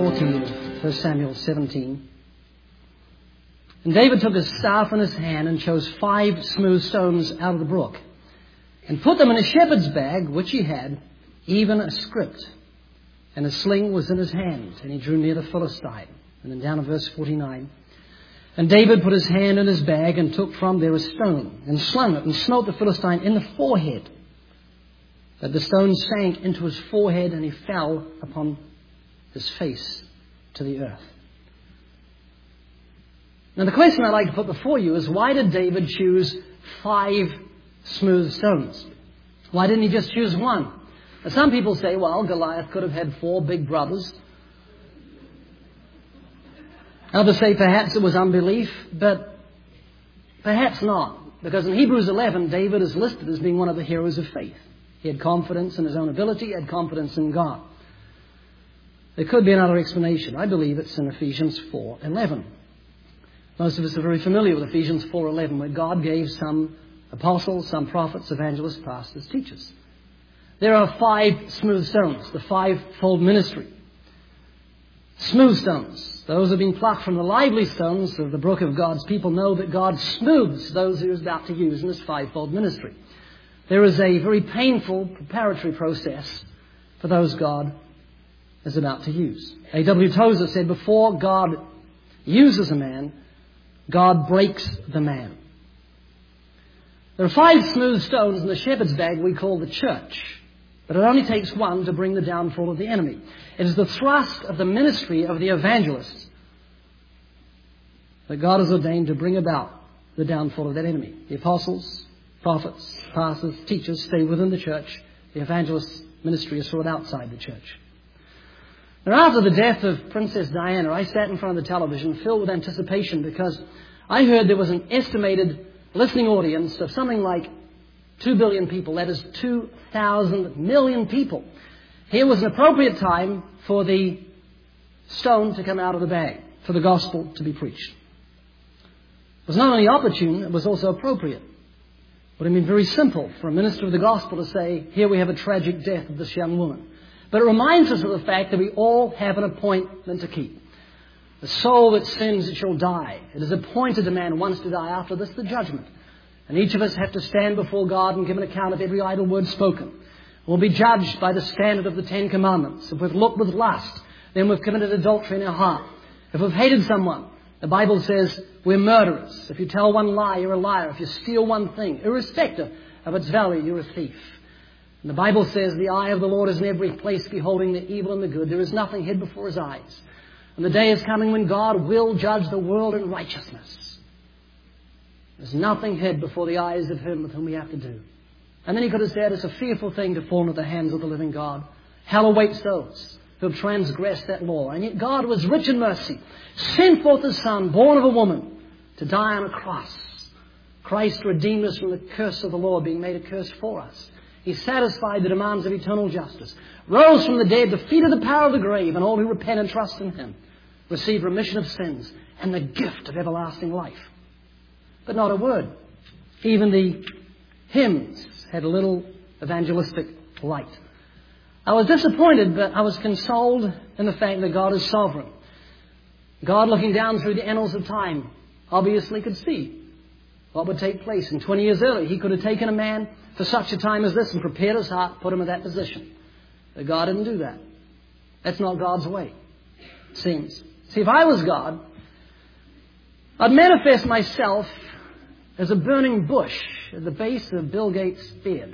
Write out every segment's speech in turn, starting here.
14 of 1 Samuel 17. And David took his staff in his hand and chose 5 smooth stones out of the brook and put them in a shepherd's bag, which he had, even a scrip. And a sling was in his hand, and he drew near the Philistine. And then down in verse 49. And David put his hand in his bag and took from there a stone and slung it and smote the Philistine in the forehead. But the stone sank into his forehead and he fell upon his face to the earth. Now the question I'd like to put before you is, why did David choose 5 smooth stones? Why didn't he just choose 1? Now some people say, well, Goliath could have had 4 big brothers. Others say perhaps it was unbelief, but perhaps not. Because in Hebrews 11, David is listed as being one of the heroes of faith. He had confidence in his own ability, he had confidence in God. There could be another explanation. I believe it's in Ephesians 4:11. Most of us are very familiar with Ephesians 4:11, where God gave some apostles, some prophets, evangelists, pastors, teachers. There are 5 smooth stones, the 5-fold ministry. Smooth stones. Those have been plucked from the lively stones of the brook of God's people know that God smooths those he is about to use in his 5-fold ministry. There is a very painful preparatory process for those God is about to use. A.W. Tozer said, before God uses a man, God breaks the man. There are 5 smooth stones in the shepherd's bag we call the church. But it only takes 1 to bring the downfall of the enemy. It is the thrust of the ministry of the evangelists that God has ordained to bring about the downfall of that enemy. The apostles, prophets, pastors, teachers stay within the church. The evangelist's ministry is sought outside the church. Now, after the death of Princess Diana, I sat in front of the television filled with anticipation because I heard there was an estimated listening audience of something like 2 billion people. That is 2,000 million people. Here was an appropriate time for the stone to come out of the bag, for the gospel to be preached. It was not only opportune, it was also appropriate. It would have been very simple for a minister of the gospel to say, here we have a tragic death of this young woman. But it reminds us of the fact that we all have an appointment to keep. The soul that sins, it shall die. It is appointed to man once to die, after this the judgment. And each of us have to stand before God and give an account of every idle word spoken. We'll be judged by the standard of the 10 Commandments. If we've looked with lust, then we've committed adultery in our heart. If we've hated someone, the Bible says we're murderers. If you tell one lie, you're a liar. If you steal one thing, irrespective of its value, you're a thief. And the Bible says the eye of the Lord is in every place, beholding the evil and the good. There is nothing hid before his eyes. And the day is coming when God will judge the world in righteousness. There's nothing hid before the eyes of him with whom we have to do. And then he could have said, it's a fearful thing to fall into the hands of the living God. Hell awaits those who have transgressed that law. And yet God was rich in mercy, sent forth his Son, born of a woman, to die on a cross. Christ redeemed us from the curse of the law, being made a curse for us. He satisfied the demands of eternal justice, rose from the dead, defeated the power of the grave, and all who repent and trust in him receive remission of sins and the gift of everlasting life. But not a word. Even the hymns had a little evangelistic light. I was disappointed, but I was consoled in the fact that God is sovereign. God, looking down through the annals of time, obviously could see what would take place. And 20 years earlier, he could have taken a man for such a time as this and prepared his heart, put him in that position. But God didn't do that. That's not God's way, it seems. See, if I was God, I'd manifest myself as a burning bush at the base of Bill Gates' beard.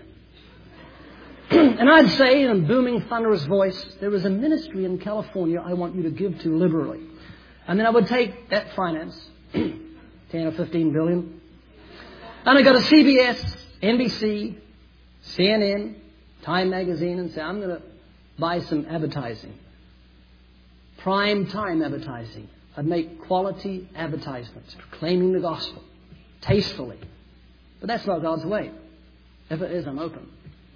And I'd say in a booming, thunderous voice, there is a ministry in California I want you to give to liberally. And then I would take that finance, 10 or 15 billion, and I'd go to CBS, NBC, CNN, Time Magazine, and say, I'm going to buy some advertising. Prime time advertising. I'd make quality advertisements, proclaiming the gospel, tastefully. But that's not God's way. If it is, I'm open.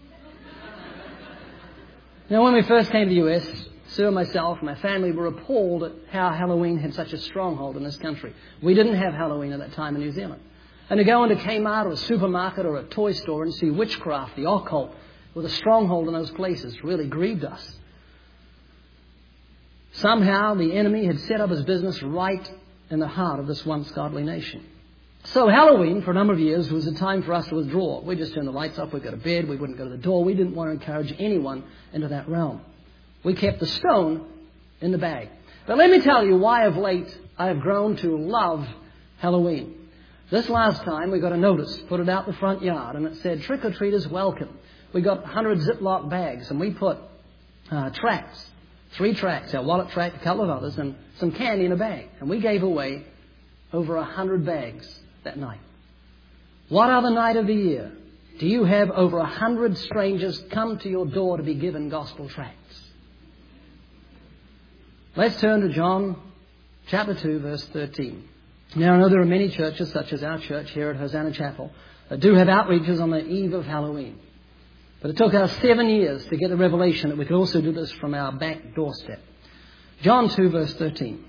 Now, when we first came to the U.S., Sue and myself and my family were appalled at how Halloween had such a stronghold in this country. We didn't have Halloween at that time in New Zealand. And to go into Kmart or a supermarket or a toy store and see witchcraft, the occult, with a stronghold in those places really grieved us. Somehow the enemy had set up his business right in the heart of this once godly nation. So Halloween, for a number of years, was a time for us to withdraw. We just turned the lights off, we'd go to bed, we wouldn't go to the door. We didn't want to encourage anyone into that realm. We kept the stone in the bag. But let me tell you why of late I have grown to love Halloween. This last time we got a notice, put it out the front yard, and it said, trick-or-treaters welcome. We got 100 Ziploc bags, and we put tracts, 3 tracts, our wallet tract, a couple of others, and some candy in a bag. And we gave away over 100 bags that night. What other night of the year do you have over 100 strangers come to your door to be given gospel tracts? Let's turn to John chapter 2, verse 13. Now, I know there are many churches, such as our church here at Hosanna Chapel, that do have outreaches on the eve of Halloween. But it took us 7 years to get the revelation that we could also do this from our back doorstep. John 2, verse 13.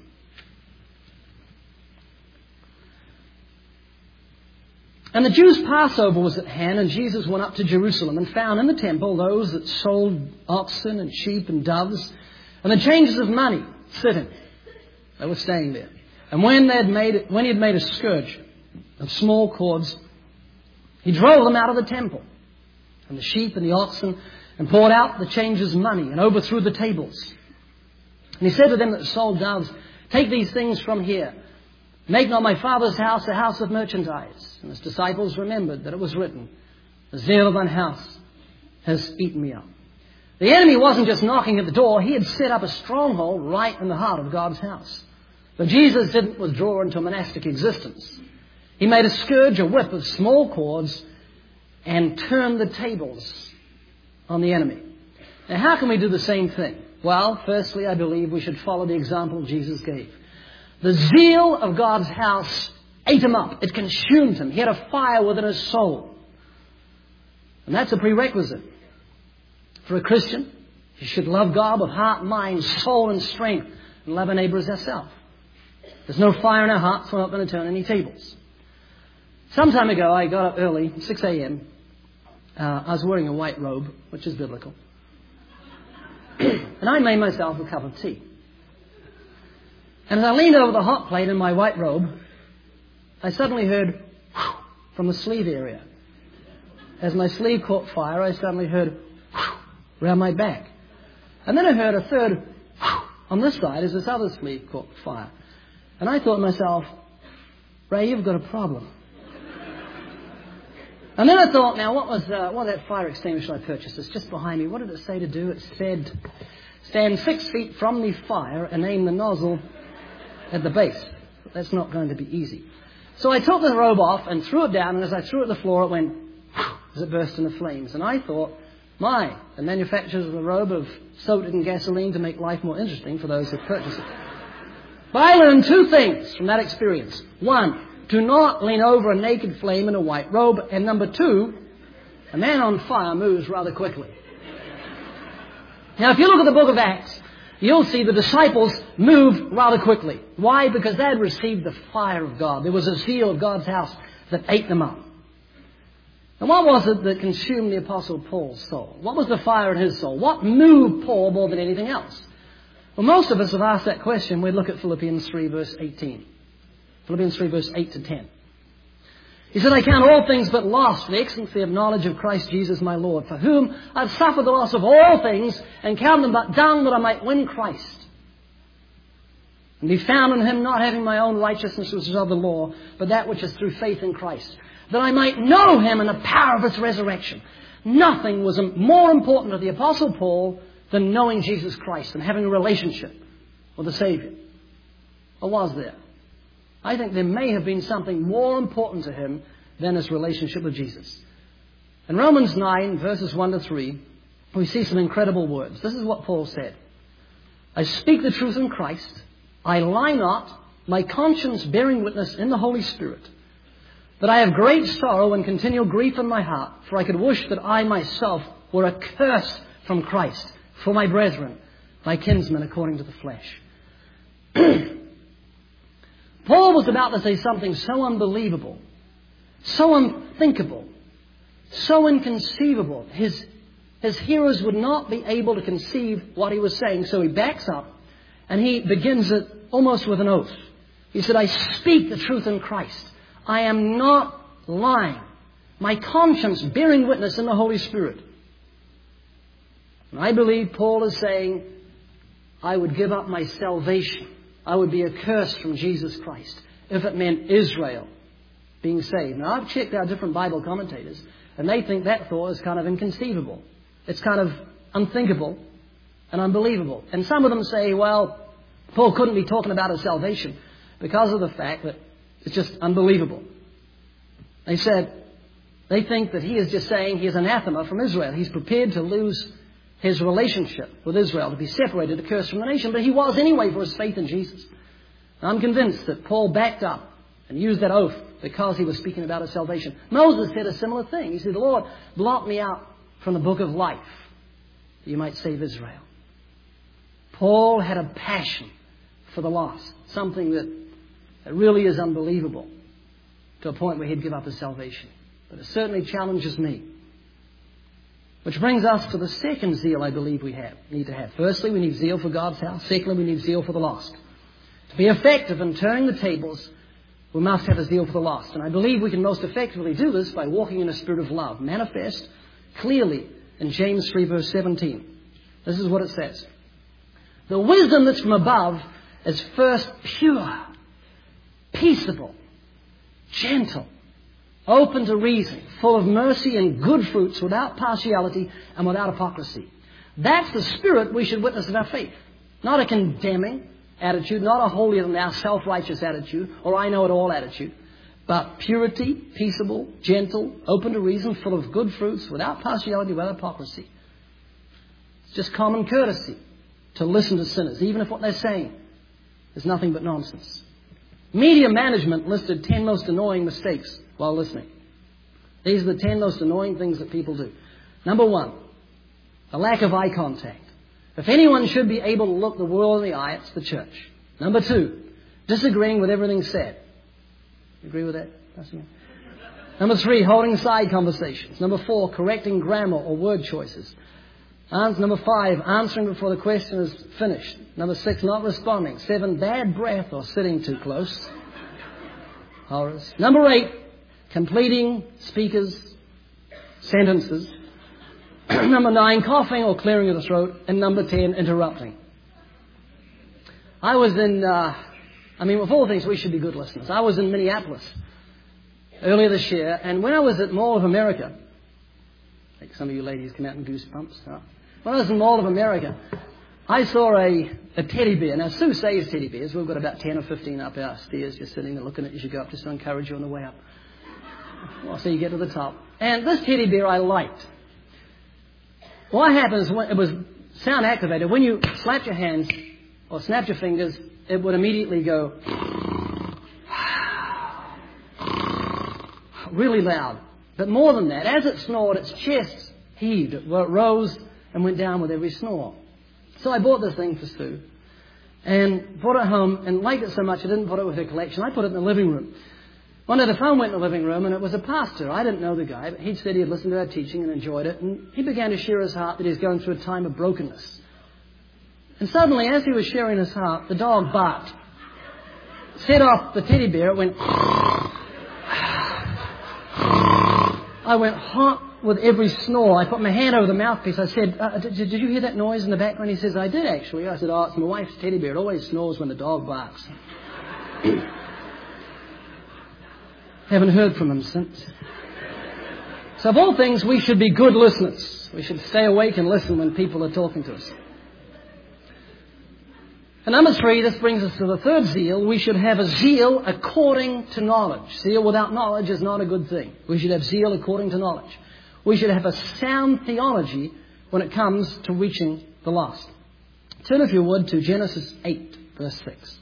And the Jews' Passover was at hand, and Jesus went up to Jerusalem and found in the temple those that sold oxen and sheep and doves and the changers of money sitting. They were staying there. And when he had made a scourge of small cords, he drove them out of the temple, and the sheep and the oxen, and poured out the changers' money, and overthrew the tables. And he said to them that sold doves, take these things from here. Make not my Father's house a house of merchandise. And his disciples remembered that it was written, the zeal of thine house has eaten me up. The enemy wasn't just knocking at the door. He had set up a stronghold right in the heart of God's house. But Jesus didn't withdraw into a monastic existence. He made a scourge, a whip of small cords, and turned the tables on the enemy. Now, how can we do the same thing? Well, firstly, I believe we should follow the example Jesus gave. The zeal of God's house ate him up. It consumed him. He had a fire within his soul. And that's a prerequisite. For a Christian, you should love God with heart, mind, soul, and strength, and love our neighbor as ourselves. There's no fire in our hearts, so we're not going to turn any tables. Some time ago, I got up early, 6 a.m. I was wearing a white robe, which is biblical. And I made myself a cup of tea. And as I leaned over the hot plate in my white robe, I suddenly heard from the sleeve area. As my sleeve caught fire, I suddenly heard around my back. And then I heard a third on this side as this other sleeve caught fire. And I thought to myself, Ray, you've got a problem. And then I thought, now, what was that fire extinguisher I purchased? It's just behind me. What did it say to do? It said, stand 6 feet from the fire and aim the nozzle at the base. That's not going to be easy. So I took the robe off and threw it down, and as I threw it to the floor, it went as it burst into flames. And I thought, the manufacturers of the robe have soaked it in gasoline to make life more interesting for those who purchase it. But I learned 2 things from that experience. 1, do not lean over a naked flame in a white robe. And number 2, a man on fire moves rather quickly. Now, if you look at the book of Acts, you'll see the disciples move rather quickly. Why? Because they had received the fire of God. There was a zeal of God's house that ate them up. And what was it that consumed the Apostle Paul's soul? What was the fire in his soul? What moved Paul more than anything else? Well, most of us have asked that question. We'd look at Philippians 3, verse 18. Philippians 3, verse 8 to 10. He said, I count all things but loss for the excellency of knowledge of Christ Jesus my Lord, for whom I've suffered the loss of all things, and count them but dung that I might win Christ, and be found in him, not having my own righteousness which is of the law, but that which is through faith in Christ, that I might know him in the power of his resurrection. Nothing was more important to the Apostle Paul than knowing Jesus Christ and having a relationship with the Savior. Or was there? I think there may have been something more important to him than his relationship with Jesus. In Romans 9, verses 1 to 3, we see some incredible words. This is what Paul said. I speak the truth in Christ. I lie not, my conscience bearing witness in the Holy Spirit, that I have great sorrow and continual grief in my heart, for I could wish that I myself were accursed from Christ for my brethren, my kinsmen according to the flesh. Paul was about to say something so unbelievable, so unthinkable, so inconceivable. His hearers would not be able to conceive what he was saying. So he backs up And he begins it almost with an oath. He said, I speak the truth in Christ. I am not lying. My conscience bearing witness in the Holy Spirit. And I believe Paul is saying, I would give up my salvation. I would be accursed from Jesus Christ if it meant Israel being saved. Now, I've checked out different Bible commentators, and they think that thought is kind of inconceivable. It's kind of unthinkable and unbelievable. And some of them say, well, Paul couldn't be talking about his salvation because of the fact that it's just unbelievable. They said, they think that he is just saying he is anathema from Israel. He's prepared to lose his relationship with Israel, to be separated, to curse from the nation. But he was anyway for his faith in Jesus. And I'm convinced that Paul backed up and used that oath because he was speaking about his salvation. Moses said a similar thing. He said, Lord, blot me out from the book of life, that you might save Israel. Paul had a passion for the lost, something that really is unbelievable, to a point where he'd give up his salvation. But it certainly challenges me. Which brings us to the second zeal I believe we need to have. Firstly, we need zeal for God's house. Secondly, we need zeal for the lost. To be effective in turning the tables, we must have a zeal for the lost. And I believe we can most effectively do this by walking in a spirit of love, manifest clearly in James 3 verse 17. This is what it says. The wisdom that's from above is first pure, peaceable, gentle, open to reason, full of mercy and good fruits, without partiality and without hypocrisy. That's the spirit we should witness in our faith. Not a condemning attitude, not a holier-than-thou, self-righteous attitude, or I-know-it-all attitude, but purity, peaceable, gentle, open to reason, full of good fruits, without partiality, without hypocrisy. It's just common courtesy to listen to sinners, even if what they're saying is nothing but nonsense. Media management listed 10 most annoying mistakes while listening. These are the 10 most annoying things that people do. Number 1, a lack of eye contact. If anyone should be able to look the world in the eye, it's the church. Number 2, disagreeing with everything said. You agree with that? Number 3, holding side conversations. Number 4, correcting grammar or word choices. Number 5, answering before the question is finished. Number 6, not responding. 7, bad breath or sitting too close. Horrors. Number 8, completing speakers' sentences. Number 9, coughing or clearing of the throat. And number 10, interrupting. I was in, with all things, we should be good listeners. I was in Minneapolis earlier this year, and when I was at Mall of America, I think some of you ladies come out in goosebumps. Huh? When I was in Mall of America, I saw a teddy bear. Now, Sue saves teddy bears. We've got about 10 or 15 up our stairs, just sitting there looking at you as you go up, just to encourage you on the way up. Well, so you get to the top. And this teddy bear I liked. What happens when it was sound activated, when you slapped your hands or snapped your fingers, it would immediately go really loud. But more than that, as it snored, its chest heaved. It rose and went down with every snore. So I bought this thing for Sue and brought it home and liked it so much I didn't put it with her collection. I put it in the living room. One day the phone went in the living room and it was a pastor. I didn't know the guy, but he'd said he had listened to our teaching and enjoyed it. And he began to share his heart that he's going through a time of brokenness. And suddenly, as he was sharing his heart, the dog barked. Set off the teddy bear. It went... I went hot with every snore. I put my hand over the mouthpiece. I said, did you hear that noise in the background? He says, I did actually. I said, oh, it's my wife's teddy bear. It always snores when the dog barks. Haven't heard from him since. So of all things, we should be good listeners. We should stay awake and listen when people are talking to us. And number 3, this brings us to the third zeal. We should have a zeal according to knowledge. Zeal without knowledge is not a good thing. We should have zeal according to knowledge. We should have a sound theology when it comes to reaching the lost. Turn, if you would, to Genesis 8, verse 6.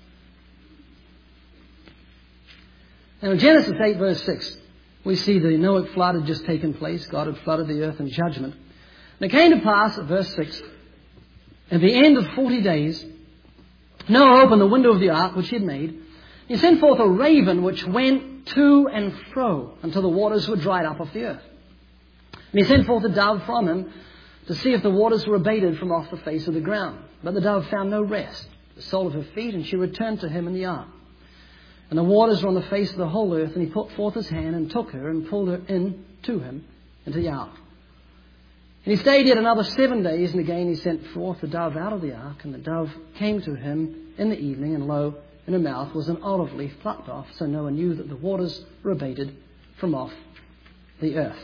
Now in Genesis 8, verse 6, we see the Noahic flood had just taken place. God had flooded the earth in judgment. And it came to pass, at verse 6, at the end of 40 days, Noah opened the window of the ark which he had made. He sent forth a raven which went to and fro until the waters were dried up off the earth. And he sent forth a dove from him to see if the waters were abated from off the face of the ground. But the dove found no rest. the sole of her feet, and she returned to him in the ark. And the waters were on the face of the whole earth, and he put forth his hand and took her and pulled her in to him into the ark. And he stayed yet another 7 days, and again he sent forth the dove out of the ark, and the dove came to him in the evening, and lo, in her mouth was an olive leaf plucked off, so Noah knew that the waters were abated from off the earth.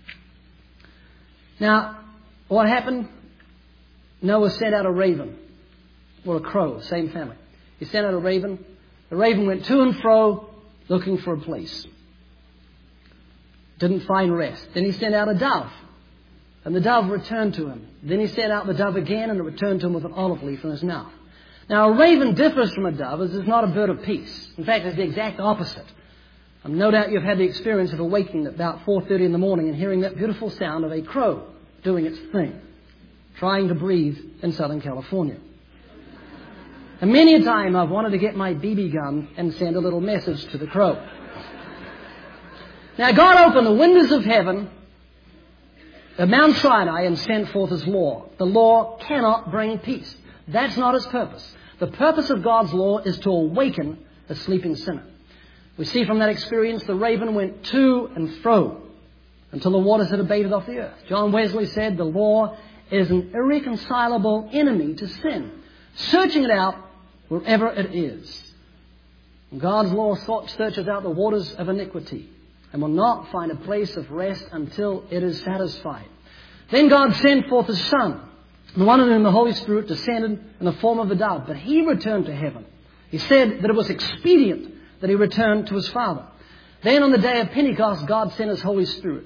Now, what happened? Noah sent out a raven, or a crow, same family. He sent out a raven. The raven went to and fro looking for a place. Didn't find rest. Then he sent out a dove, and the dove returned to him. Then he sent out the dove again, and it returned to him with an olive leaf in his mouth. Now, a raven differs from a dove as it's not a bird of peace. In fact, it's the exact opposite. No doubt you've had the experience of awaking at about 4:30 in the morning and hearing that beautiful sound of a crow doing its thing, trying to breathe in Southern California. And many a time I've wanted to get my BB gun and send a little message to the crow. Now, God opened the windows of heaven at Mount Sinai and sent forth His law. The law cannot bring peace. That's not His purpose. The purpose of God's law is to awaken a sleeping sinner. We see from that experience the raven went to and fro until the waters had abated off the earth. John Wesley said the law is an irreconcilable enemy to sin, searching it out wherever it is. God's law searches out the waters of iniquity and will not find a place of rest until it is satisfied. Then God sent forth His Son, the one in whom the Holy Spirit descended in the form of a dove, but He returned to heaven. He said that it was expedient that He returned to His Father. Then on the day of Pentecost, God sent His Holy Spirit.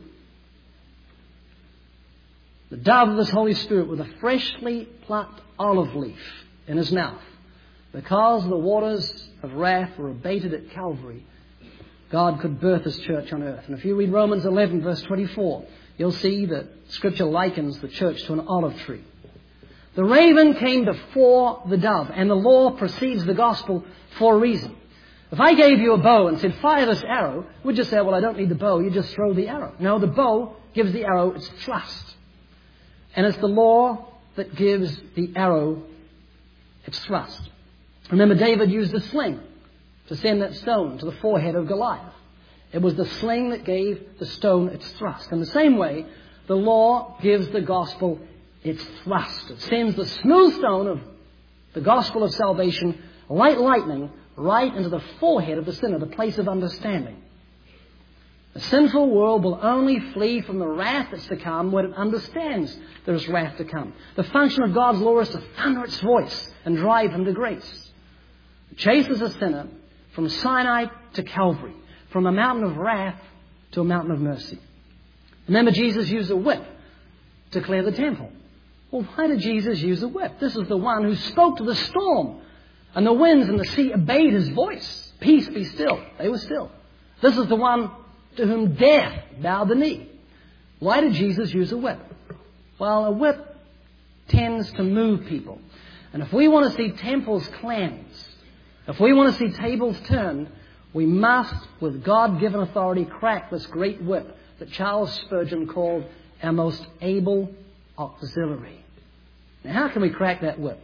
The dove of His Holy Spirit with a freshly plucked olive leaf in His mouth. Because the waters of wrath were abated at Calvary, God could birth His church on earth. And if you read Romans 11, verse 24, you'll see that Scripture likens the church to an olive tree. The raven came before the dove, and the law precedes the gospel for a reason. If I gave you a bow and said, fire this arrow, would you say, well, I don't need the bow, you just throw the arrow? No, the bow gives the arrow its thrust. And it's the law that gives the arrow its thrust. Remember, David used a sling to send that stone to the forehead of Goliath. It was the sling that gave the stone its thrust. In the same way, the law gives the gospel its thrust. It sends the smooth stone of the gospel of salvation, like lightning, right into the forehead of the sinner, the place of understanding. The sinful world will only flee from the wrath that's to come when it understands there is wrath to come. The function of God's law is to thunder its voice and drive him to grace. It chases a sinner from Sinai to Calvary, from a mountain of wrath to a mountain of mercy. Remember, Jesus used a whip to clear the temple. Well, why did Jesus use a whip? This is the one who spoke to the storm, and the winds and the sea obeyed His voice. Peace, be still. They were still. This is the one to whom death bowed the knee. Why did Jesus use a whip? Well, a whip tends to move people. And if we want to see temples cleansed, if we want to see tables turned, we must, with God-given authority, crack this great whip that Charles Spurgeon called our most able auxiliary. Now, how can we crack that whip?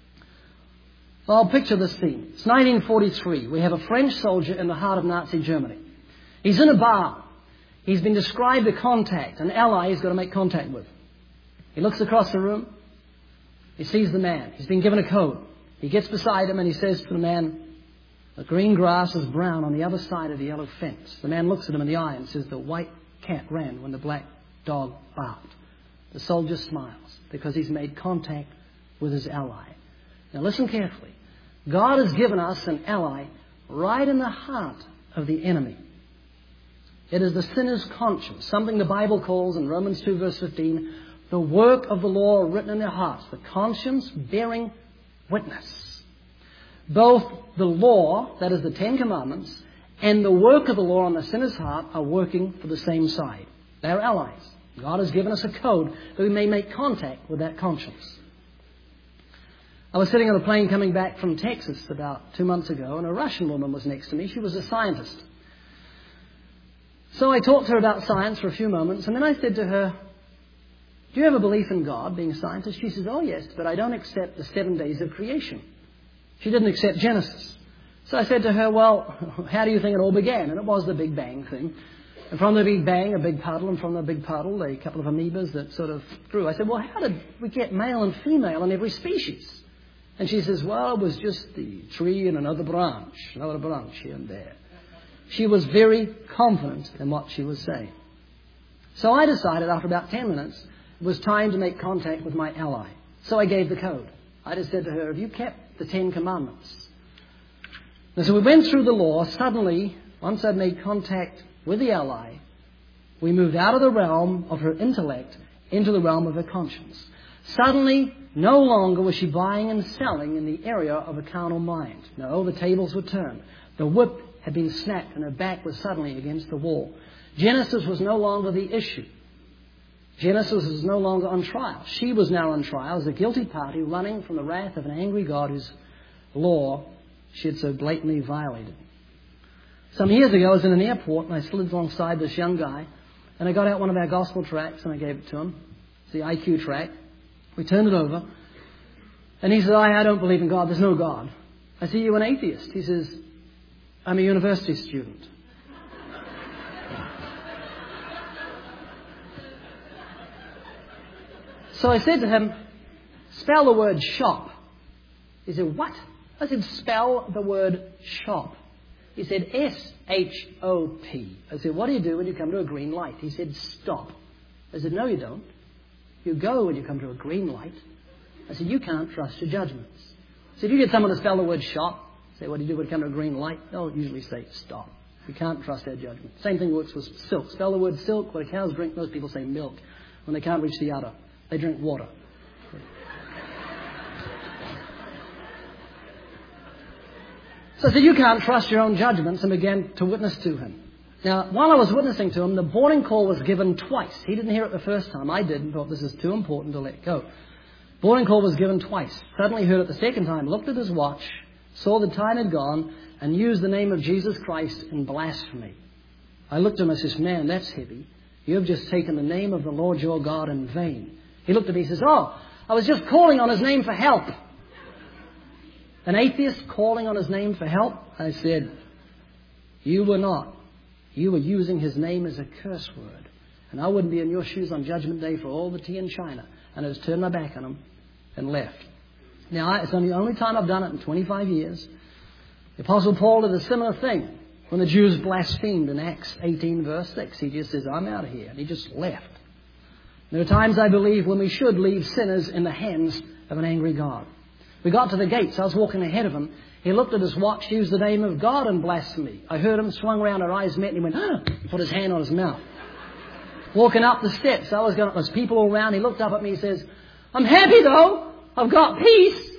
Well, picture this scene. It's 1943. We have a French soldier in the heart of Nazi Germany. He's in a bar. He's been described a contact, an ally he's got to make contact with. He looks across the room. He sees the man. He's been given a code. He gets beside him and he says to the man, the green grass is brown on the other side of the yellow fence. The man looks at him in the eye and says, the white cat ran when the black dog barked. The soldier smiles because he's made contact with his ally. Now listen carefully. God has given us an ally right in the heart of the enemy. It is the sinner's conscience, something the Bible calls in Romans 2 verse 15, the work of the law written in their hearts, the conscience bearing witness. Both the law, that is the Ten Commandments, and the work of the law on the sinner's heart are working for the same side. They are allies. God has given us a code that we may make contact with that conscience. I was sitting on a plane coming back from Texas about 2 months ago, and a Russian woman was next to me. She was a scientist. So I talked to her about science for a few moments, and then I said to her, do you have a belief in God, being a scientist? She says, oh yes, but I don't accept the 7 days of creation. She didn't accept Genesis. So I said to her, well, how do you think it all began? And it was the Big Bang thing. And from the Big Bang, a big puddle, and from the big puddle, a couple of amoebas that sort of grew. I said, well, how did we get male and female in every species? And she says, well, it was just the tree and another branch here and there. She was very confident in what she was saying. So I decided after about 10 minutes, it was time to make contact with my ally. So I gave the code. I just said to her, have you kept the 10 Commandments? And so we went through the law. Suddenly, once I'd made contact with the ally, we moved out of the realm of her intellect into the realm of her conscience. Suddenly, no longer was she buying and selling in the area of a carnal mind. No, the tables were turned. The whip had been snapped and her back was suddenly against the wall. Genesis was no longer the issue. Genesis was no longer on trial. She was now on trial as a guilty party running from the wrath of an angry God whose law she had so blatantly violated. Some years ago, I was in an airport and I slid alongside this young guy and I got out one of our gospel tracts and I gave it to him. It's the IQ tract. We turned it over and he said, I don't believe in God. There's no God. I said, you're an atheist. He says, I'm a university student. So I said to him, spell the word shop. He said, what? I said, spell the word shop. He said, S-H-O-P. I said, what do you do when you come to a green light? He said, stop. I said, no, you don't. You go when you come to a green light. I said, you can't trust your judgments. So if you get someone to spell the word shop, say, what do you do when you come to a green light? They'll usually say, stop. You can't trust our judgment. Same thing works with silk. Spell the word silk. What cows drink, most people say milk. When they can't reach the udder, they drink water. So I said, you can't trust your own judgments, and began to witness to him. Now, while I was witnessing to him, the boarding call was given twice. He didn't hear it the first time. I did and thought this is too important to let go. Boarding call was given twice. Suddenly heard it the second time, looked at his watch, saw the time had gone, and used the name of Jesus Christ in blasphemy. I looked at him and said, man, that's heavy. You have just taken the name of the Lord your God in vain. He looked at me and says, oh, I was just calling on his name for help. An atheist calling on his name for help? I said, you were not. You were using his name as a curse word. And I wouldn't be in your shoes on Judgment Day for all the tea in China. And I just turned my back on him and left. Now, it's the only time I've done it in 25 years. The Apostle Paul did a similar thing. When the Jews blasphemed in Acts 18 verse 6, he just says, I'm out of here. And he just left. There are times, I believe, when we should leave sinners in the hands of an angry God. We got to the gates. I was walking ahead of him. He looked at his watch, used the name of God in blasphemy. I heard him, swung around, our eyes met, and he went, He put his hand on his mouth. Walking up the steps, there's people all around. He looked up at me and says, I'm happy though. I've got peace.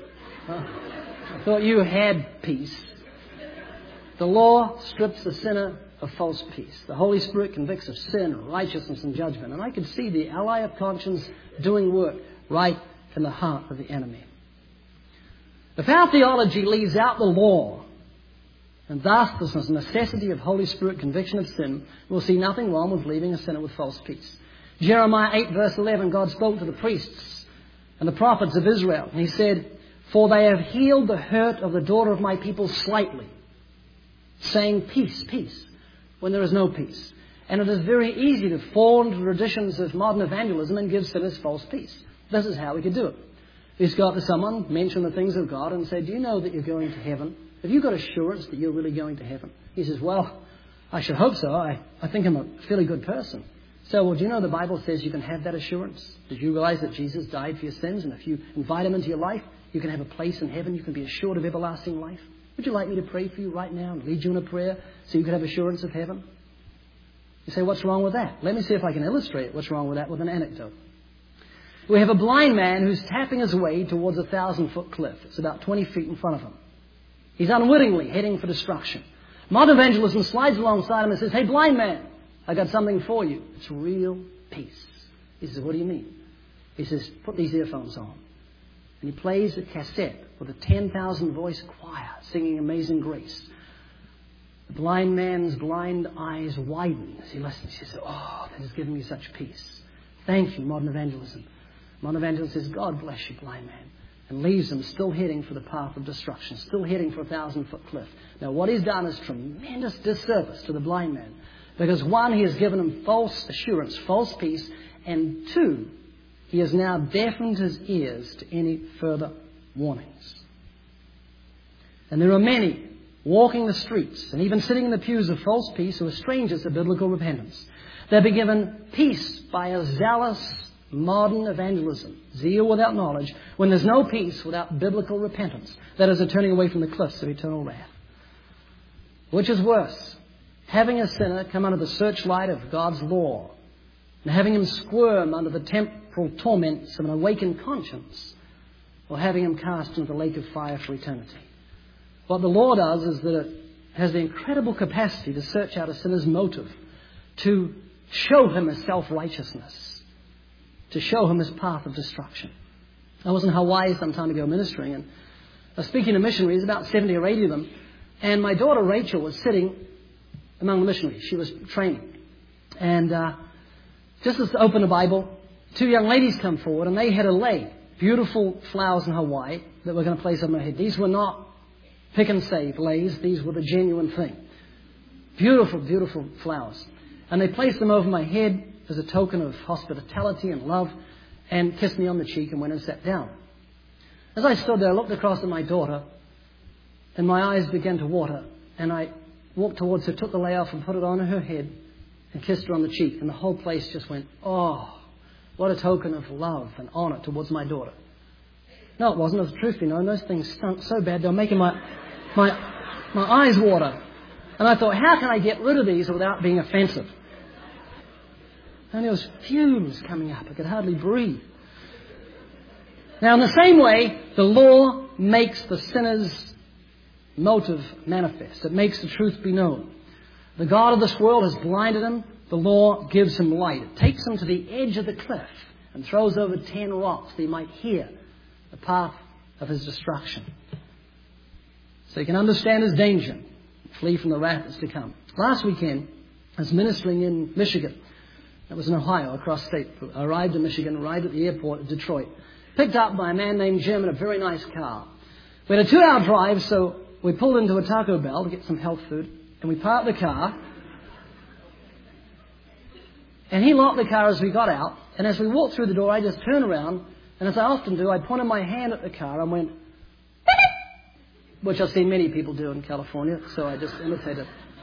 I thought you had peace. The law strips the sinner of false peace. The Holy Spirit convicts of sin, righteousness, and judgment. And I could see the ally of conscience doing work right in the heart of the enemy. If our theology leaves out the law, and thus this necessity of Holy Spirit conviction of sin, we'll see nothing wrong with leaving a sinner with false peace. Jeremiah 8 verse 11, God spoke to the priests and the prophets of Israel. And he said, for they have healed the hurt of the daughter of my people slightly, saying peace, peace, when there is no peace. And it is very easy to fall into the traditions of modern evangelism and give sinners false peace. This is how we could do it. He's got to someone, mention the things of God and say, do you know that you're going to heaven? Have you got assurance that you're really going to heaven? He says, well, I should hope so. I think I'm a fairly good person. So, well, do you know the Bible says you can have that assurance? Did you realize that Jesus died for your sins? And if you invite him into your life, you can have a place in heaven. You can be assured of everlasting life. Would you like me to pray for you right now and lead you in a prayer so you can have assurance of heaven? You say, what's wrong with that? Let me see if I can illustrate what's wrong with that with an anecdote. We have a blind man who's tapping his way towards a 1,000-foot cliff. It's about 20 feet in front of him. He's unwittingly heading for destruction. Modern evangelism slides alongside him and says, hey, blind man, I got something for you. It's real peace. He says, what do you mean? He says, put these earphones on. And he plays a cassette with a 10,000 voice choir singing Amazing Grace. The blind man's blind eyes widen as he listens. He says, oh, that has given me such peace. Thank you, modern evangelism. Modern evangelism says, God bless you, blind man. and leaves them still heading for the path of destruction, still heading for a 1,000-foot cliff. Now, what he's done is tremendous disservice to the blind man, because one, he has given him false assurance, false peace, and two, he has now deafened his ears to any further warnings. And there are many walking the streets and even sitting in the pews of false peace who are strangers to biblical repentance. They'll be given peace by a zealous modern evangelism, zeal without knowledge, when there's no peace without biblical repentance. That is a turning away from the cliffs of eternal wrath. Which is worse, having a sinner come under the searchlight of God's law and having him squirm under the temporal torments of an awakened conscience, or having him cast into the lake of fire for eternity. What the law does is that it has the incredible capacity to search out a sinner's motive, to show him his self-righteousness, to show him his path of destruction. I was in Hawaii some time ago ministering, and I was speaking to missionaries, about 70 or 80 of them, and my daughter Rachel was sitting among the missionaries. She was training. And just as to open the Bible, two young ladies come forward, and they had a lei, beautiful flowers in Hawaii, that were going to place on my head. These were not pick and save leis. These were the genuine thing. Beautiful, beautiful flowers. And they placed them over my head as a token of hospitality and love, and kissed me on the cheek and went and sat down. As I stood there, I looked across at my daughter, and my eyes began to water, and I walked towards her, took the lei off and put it on her head and kissed her on the cheek, and the whole place just went, oh, what a token of love and honor towards my daughter. No, it wasn't. It was the truth be known. Those things stunk so bad, they were making my eyes water. And I thought, how can I get rid of these without being offensive? And there was fumes coming up. I could hardly breathe. Now, in the same way, the law makes the sinner's motive manifest. It makes the truth be known. The God of this world has blinded him. The law gives him light. It takes him to the edge of the cliff and throws over 10 rocks that he might hear the path of his destruction. So he can understand his danger, flee from the wrath that's to come. Last weekend, I was ministering in Michigan. It was in Ohio, across state. I arrived in Michigan, arrived at the airport at Detroit. Picked up by a man named Jim in a very nice car. We had a 2-hour drive, so we pulled into a Taco Bell to get some health food. And we parked the car. And he locked the car as we got out. And as we walked through the door, I just turned around. And as I often do, I pointed my hand at the car and went, which I've seen many people do in California, so I just imitated.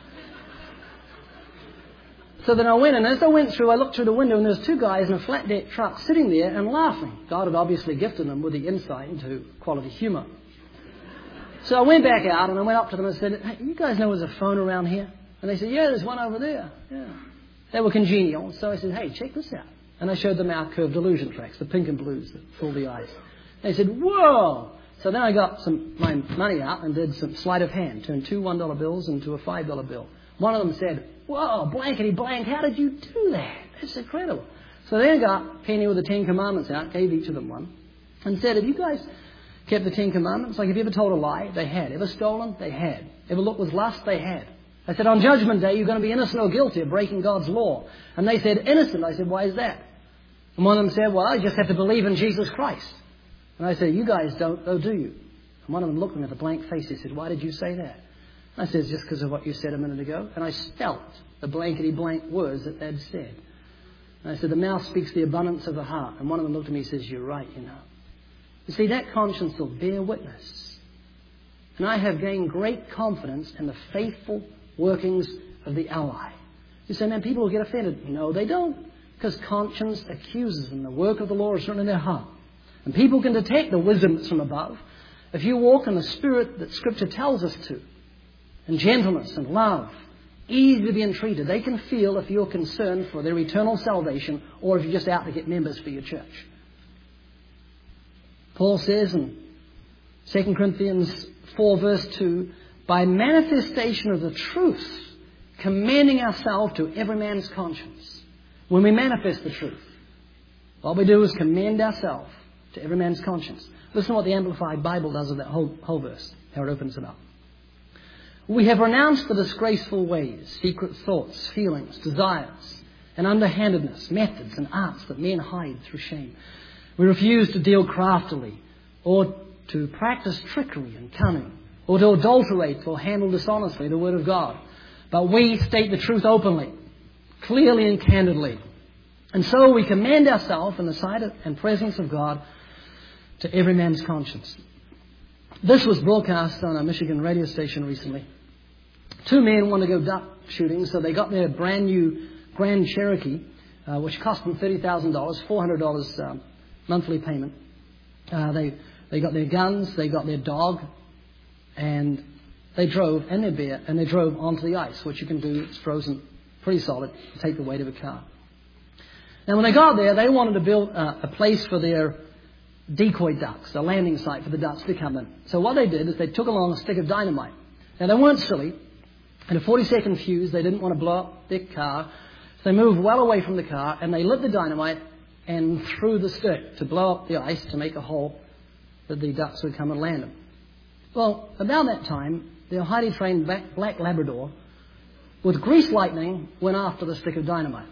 So then I went, and as I went through, I looked through the window, and there was 2 guys in a flat deck truck sitting there and laughing. God had obviously gifted them with the insight into quality humor. So I went back out, and I went up to them and said, hey, you guys know there's a phone around here? And they said, yeah, there's one over there. Yeah. They were congenial, so I said, hey, check this out. And I showed them our curved illusion tracks, the pink and blues that fool the eyes. They said, whoa! So then I got my money out and did some sleight of hand, turned 2 $1 bills into a $5 bill. One of them said, whoa, blankety blank, how did you do that? That's incredible. So then I got Penny with the 10 Commandments out, gave each of them one, and said, have you guys kept the 10 Commandments? Like, have you ever told a lie? They had. Ever stolen? They had. Ever looked with lust? They had. I said, on Judgment Day, you're going to be innocent or guilty of breaking God's law. And they said, innocent. I said, why is that? And one of them said, well, I just have to believe in Jesus Christ. And I said, you guys don't, though, do you? And one of them looked at me with a blank face. He said, why did you say that? I said, it's just because of what you said a minute ago. And I spelt the blankety blank words that they'd said. And I said, the mouth speaks the abundance of the heart. And one of them looked at me and says, you're right, you know. You see, that conscience will bear witness. And I have gained great confidence in the faithful workings of the ally. You say, man, people will get offended. No, they don't. Because conscience accuses them. The work of the law is written in their heart. And people can detect the wisdom that's from above if you walk in the spirit that Scripture tells us to. And gentleness and love. Easy to be entreated. They can feel if you're concerned for their eternal salvation or if you're just out to get members for your church. Paul says in 2 Corinthians 4 verse 2, by manifestation of the truth, commending ourselves to every man's conscience. When we manifest the truth, what we do is commend ourselves to every man's conscience. Listen to what the Amplified Bible does with that whole verse, how it opens it up. We have renounced the disgraceful ways, secret thoughts, feelings, desires, and underhandedness, methods and arts that men hide through shame. We refuse to deal craftily or to practice trickery and cunning, or to adulterate or handle dishonestly the Word of God. But we state the truth openly, clearly and candidly. And so we commend ourselves in the sight and presence of God to every man's conscience. This was broadcast on a Michigan radio station recently. Two men wanted to go duck shooting, so they got their brand new Grand Cherokee, which cost them $30,000, $400 monthly payment. They got their guns, they got their dog, and they drove, and their beer, and they drove onto the ice, which you can do. It's frozen pretty solid. You take the weight of a car. Now, when they got there, they wanted to build a place for their decoy ducks, a landing site for the ducks to come in. So what they did is they took along a stick of dynamite. Now, they weren't silly. In a 40-second fuse, they didn't want to blow up their car. So they moved well away from the car, and they lit the dynamite and threw the stick to blow up the ice to make a hole that the ducks would come and land in. Well, about that time, their highly trained black Labrador, with grease lightning, went after the stick of dynamite.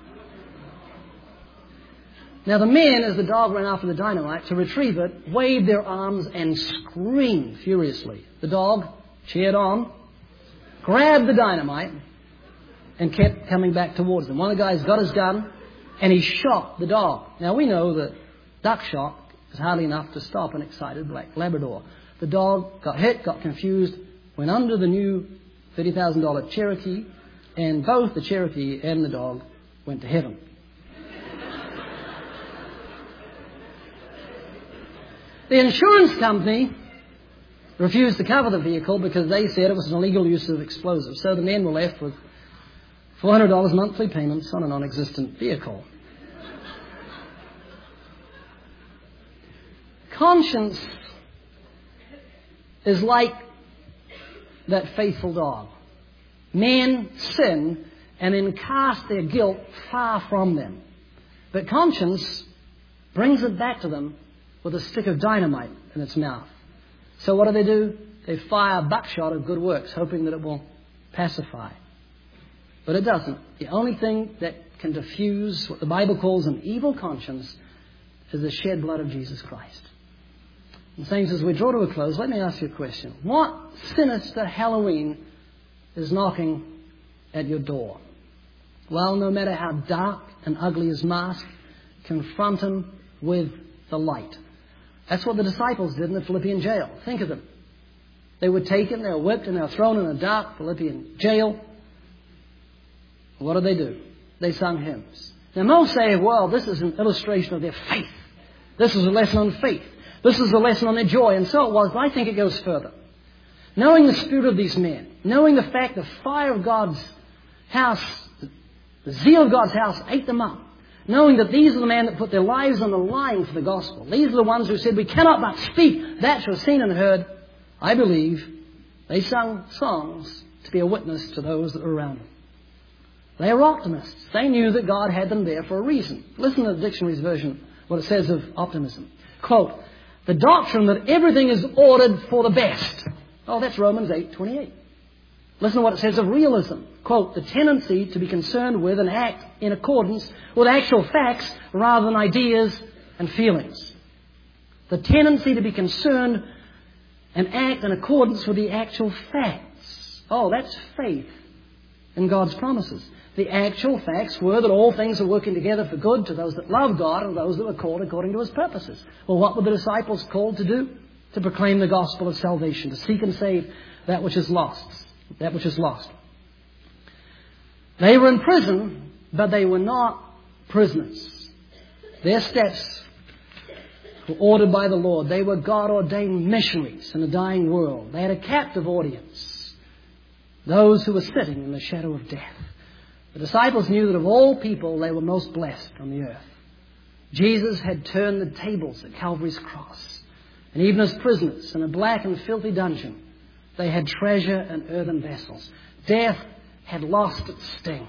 Now, the men, as the dog ran after the dynamite to retrieve it, waved their arms and screamed furiously. The dog cheered on, grabbed the dynamite, and kept coming back towards them. One of the guys got his gun, and he shot the dog. Now, we know that duck shot is hardly enough to stop an excited black Labrador. The dog got hit, got confused, went under the new $30,000 Cherokee, and both the Cherokee and the dog went to heaven. The insurance company refused to cover the vehicle because they said it was an illegal use of explosives. So the men were left with $400 monthly payments on a non-existent vehicle. Conscience is like that faithful dog. Men sin and then cast their guilt far from them. But conscience brings it back to them with a stick of dynamite in its mouth. So what do? They fire buckshot of good works, hoping that it will pacify. But it doesn't. The only thing that can diffuse what the Bible calls an evil conscience is the shed blood of Jesus Christ. And saints, as we draw to a close, let me ask you a question. What sinister Halloween is knocking at your door? Well, no matter how dark and ugly his mask, confront him with the light. That's what the disciples did in the Philippian jail. Think of them. They were taken, they were whipped, and they were thrown in a dark Philippian jail. What did they do? They sung hymns. Now, most say, well, this is an illustration of their faith. This is a lesson on faith. This is a lesson on their joy. And so it was, but I think it goes further. Knowing the spirit of these men, knowing the fact the fire of God's house, the zeal of God's house ate them up, knowing that these are the men that put their lives on the line for the gospel. These are the ones who said, we cannot but speak that which was seen and heard. I believe they sung songs to be a witness to those that were around them. They were optimists. They knew that God had them there for a reason. Listen to the dictionary's version, what it says of optimism. Quote, the doctrine that everything is ordered for the best. Oh, that's Romans 8:28. Listen to what it says of realism. Quote, the tendency to be concerned with and act in accordance with actual facts rather than ideas and feelings. The tendency to be concerned and act in accordance with the actual facts. Oh, that's faith in God's promises. The actual facts were that all things are working together for good to those that love God and those that were called according to His purposes. Well, what were the disciples called to do? To proclaim the gospel of salvation, to seek and save that which is lost. That which is lost. They were in prison, but they were not prisoners. Their steps were ordered by the Lord. They were God-ordained missionaries in a dying world. They had a captive audience, those who were sitting in the shadow of death. The disciples knew that of all people, they were most blessed on the earth. Jesus had turned the tables at Calvary's cross. And even as prisoners in a black and filthy dungeon, they had treasure in earthen vessels. Death had lost its sting.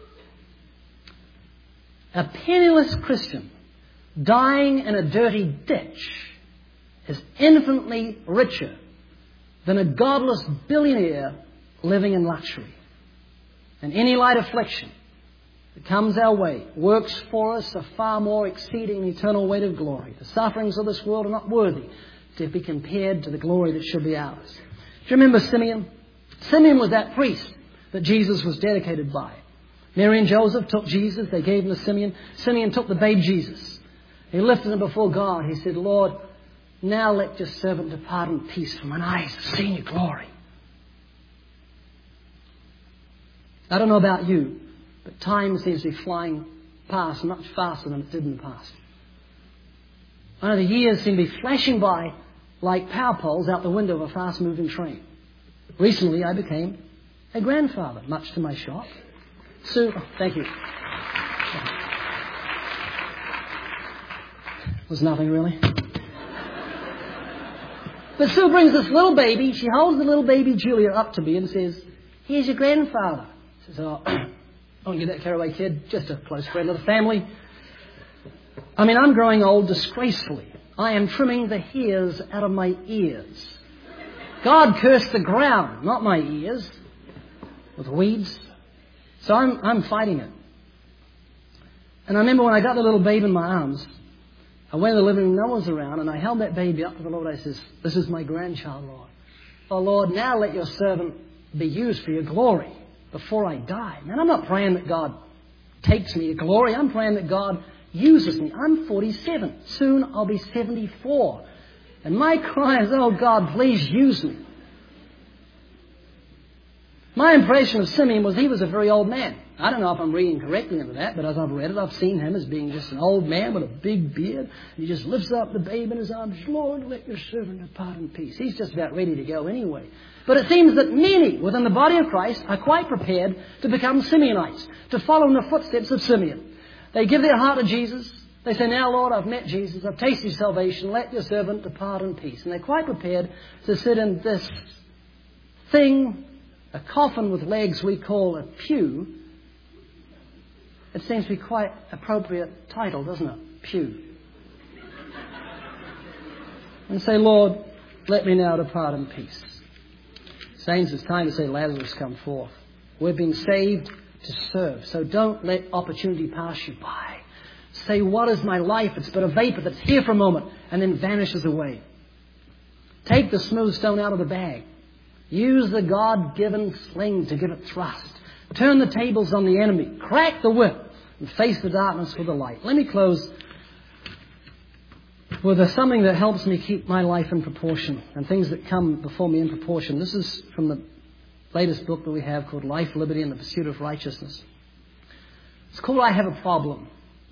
A penniless Christian dying in a dirty ditch is infinitely richer than a godless billionaire living in luxury. And any light affliction that comes our way works for us a far more exceeding eternal weight of glory. The sufferings of this world are not worthy to be compared to the glory that should be ours. Do you remember Simeon? Simeon was that priest that Jesus was dedicated by. Mary and Joseph took Jesus. They gave him to Simeon. Simeon took the babe Jesus. He lifted him before God. He said, Lord, now let your servant depart in peace, for mine eyes have seen your glory. I don't know about you, but time seems to be flying past much faster than it did in the past. I know the years seem to be flashing by like power poles out the window of a fast-moving train. Recently, I became a grandfather, much to my shock. Sue, thank you. Was nothing really. But Sue brings this little baby. She holds the little baby Julia up to me and says, here's your grandfather. I says, oh, don't get that carried away, kid. Just a close friend of the family. I mean, I'm growing old disgracefully. I am trimming the hairs out of my ears. God cursed the ground, not my ears, with weeds. So I'm fighting it. And I remember when I got the little baby in my arms, I went to the living room, no one's around, and I held that baby up to the Lord. I says, this is my grandchild, Lord. Oh, Lord, now let your servant be used for your glory before I die. Man, I'm not praying that God takes me to glory. I'm praying that God uses me. I'm 47. Soon I'll be 74. And my cry is, oh, God, please use me. My impression of Simeon was he was a very old man. I don't know if I'm reading correctly into that, but as I've read it, I've seen him as being just an old man with a big beard. He just lifts up the babe in his arms. Lord, let your servant depart in peace. He's just about ready to go anyway. But it seems that many within the body of Christ are quite prepared to become Simeonites, to follow in the footsteps of Simeon. They give their heart to Jesus. They say, now, Lord, I've met Jesus. I've tasted salvation. Let your servant depart in peace. And they're quite prepared to sit in this thing, a coffin with legs we call a pew. It seems to be quite appropriate title, doesn't it? Pew. And say, Lord, let me now depart in peace. Saints, it's time to say, Lazarus, come forth. We've been saved to serve. So don't let opportunity pass you by. Say, what is my life? It's but a vapor that's here for a moment and then vanishes away. Take the smooth stone out of the bag. Use the God-given sling to give it thrust. Turn the tables on the enemy. Crack the whip and face the darkness with the light. Let me close with something that helps me keep my life in proportion and things that come before me in proportion. This is from the latest book that we have called Life, Liberty, and the Pursuit of Righteousness. It's called I Have a Problem.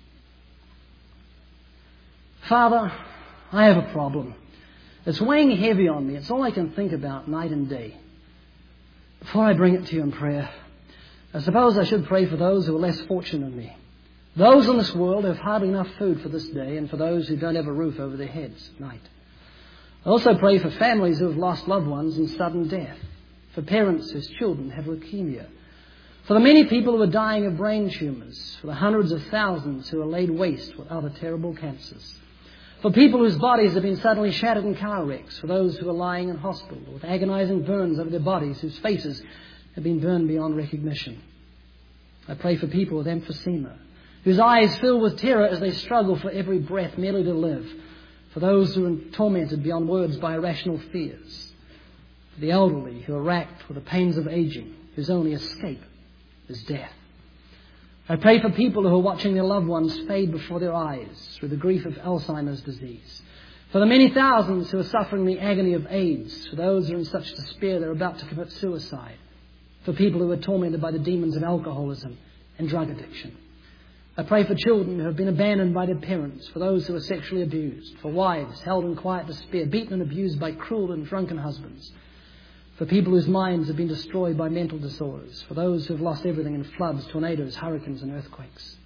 Father, I have a problem. It's weighing heavy on me. It's all I can think about night and day. Before I bring it to you in prayer, I suppose I should pray for those who are less fortunate than me. Those in this world who have hardly enough food for this day, and for those who don't have a roof over their heads at night. I also pray for families who have lost loved ones in sudden death, for parents whose children have leukemia, for the many people who are dying of brain tumours, for the hundreds of thousands who are laid waste with other terrible cancers, for people whose bodies have been suddenly shattered in car wrecks, for those who are lying in hospital with agonizing burns over their bodies, whose faces have been burned beyond recognition. I pray for people with emphysema, whose eyes fill with terror as they struggle for every breath merely to live, for those who are tormented beyond words by irrational fears, for the elderly who are racked with the pains of aging, whose only escape is death. I pray for people who are watching their loved ones fade before their eyes through the grief of Alzheimer's disease, for the many thousands who are suffering the agony of AIDS, for those who are in such despair they're about to commit suicide, for people who are tormented by the demons of alcoholism and drug addiction. I pray for children who have been abandoned by their parents, for those who are sexually abused, for wives held in quiet despair, beaten and abused by cruel and drunken husbands, for people whose minds have been destroyed by mental disorders, for those who have lost everything in floods, tornadoes, hurricanes and earthquakes.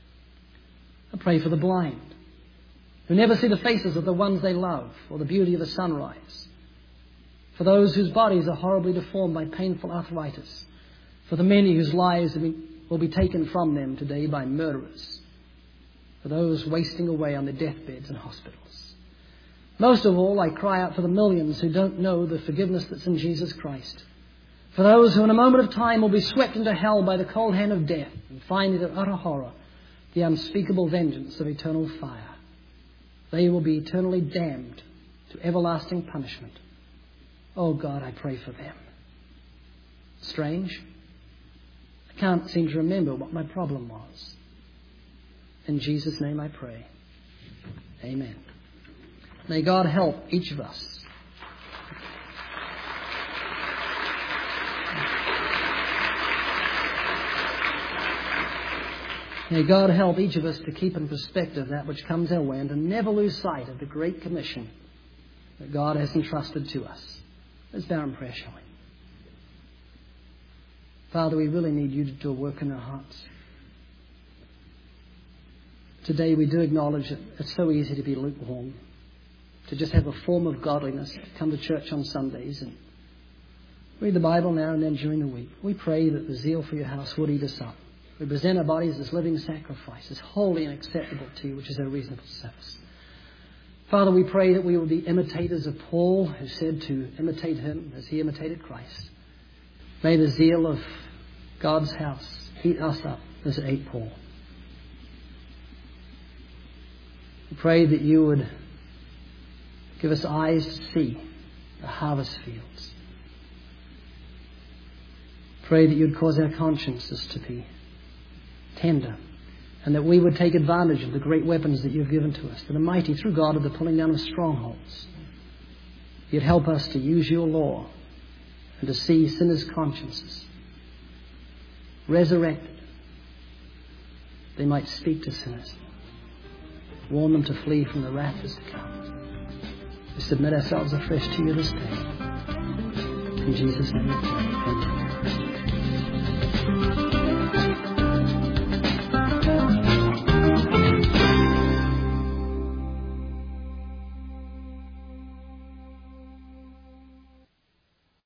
I pray for the blind, who never see the faces of the ones they love or the beauty of the sunrise, for those whose bodies are horribly deformed by painful arthritis, for the many whose lives will be taken from them today by murderers, for those wasting away on their deathbeds in hospitals. Most of all, I cry out for the millions who don't know the forgiveness that's in Jesus Christ, for those who in a moment of time will be swept into hell by the cold hand of death and find in utter horror the unspeakable vengeance of eternal fire. They will be eternally damned to everlasting punishment. Oh God, I pray for them. Strange. I can't seem to remember what my problem was. In Jesus' name I pray. Amen. May God help each of us. May God help each of us to keep in perspective that which comes our way and to never lose sight of the great commission that God has entrusted to us. Let's bow in prayer, shall we? Father, we really need you to do a work in our hearts. Today we do acknowledge that it's so easy to be lukewarm, to just have a form of godliness, to come to church on Sundays and read the Bible now and then during the week. We pray that the zeal for your house would eat us up. We present our bodies as living sacrifices, holy and acceptable to you, which is our reasonable service. Father, we pray that we will be imitators of Paul, who said to imitate him as he imitated Christ. May the zeal of God's house eat us up as it ate Paul. We pray that you would give us eyes to see the harvest fields. Pray that you would cause our consciences to be tender, and that we would take advantage of the great weapons that you've given to us, that are mighty through God of the pulling down of strongholds. You'd help us to use your law and to see sinners' consciences resurrected. They might speak to sinners, warn them to flee from the wrath that's to come. We submit ourselves afresh to you this day. In Jesus' name we pray. Amen.